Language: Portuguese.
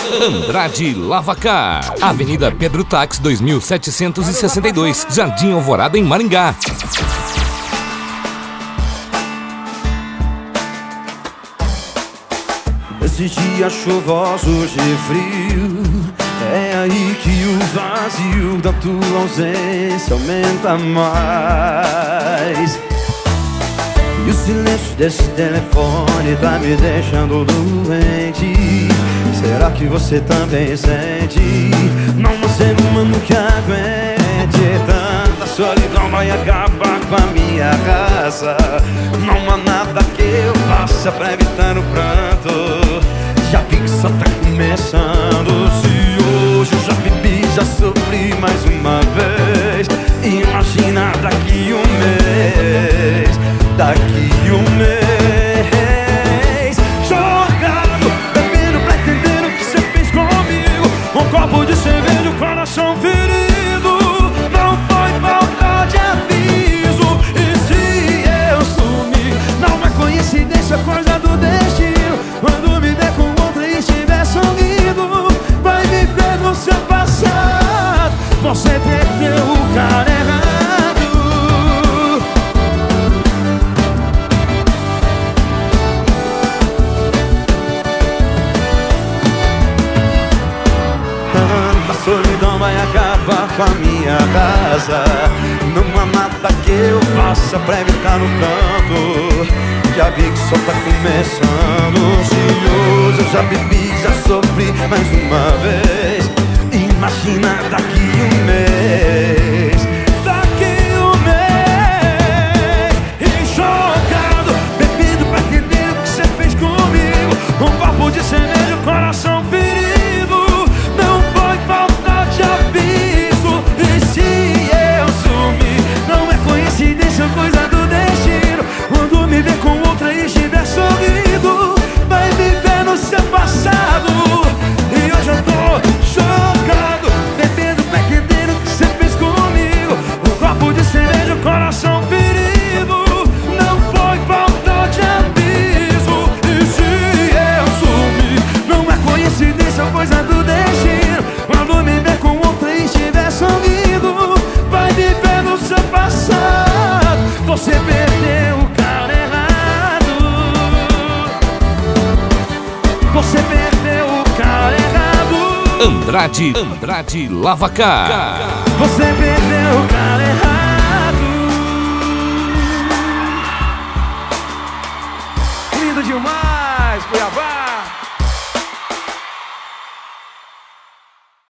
Andrade Lavacar, Avenida Pedro Tax 2762, Jardim Alvorada, em Maringá. Esses dias chuvosos de frio, é aí que o vazio da tua ausência aumenta mais. E o silêncio desse telefone tá me deixando doente. Será que você também sente? Não há ser humano que aguente tanta solidão, vai acabar com a minha raça. Não há nada que eu faça pra evitar o pranto. Já vi que só tá começando. Se hoje eu já bebi, já sofri mais uma vez. Imagina daqui um mês, daqui um mês, jogado, bebendo pra entender o que você fez comigo. Um copo de cerveja, o coração ferido. Não foi falta de aviso. E se eu sumir, não é coincidência, coisa do destino. Quando me der com outra e estiver sorrindo, vai viver no seu passado. Você perdeu o cara errado. Tanta solidão vai acabar com a minha casa. Não há nada que eu faça pra evitar no canto. Já vi que só tá começando. Se hoje eu já bebi, já sofri mais uma vez. Imagina daqui um mês, daqui um mês. E jogado, bebendo pra entender o que você fez comigo. Um copo de cerveja, o coração ferido. Não foi falta de aviso. E se eu sumir, não é coincidência, coisa do destino. Quando me ver com outra e estiver sorrindo, vai viver no seu passado. E hoje eu tô chocado, bebendo pra entender o que você fez comigo. Um copo de cerveja, o coração ferido. Não foi falta de aviso. E se eu sumir, não é coincidência, coisa do destino. Quando me ver com outra e estiver sorrindo, vai viver no seu passado. Você perdeu o cara errado. Você perdeu o cara errado. Andrade Lavacar. Você perdeu o cara.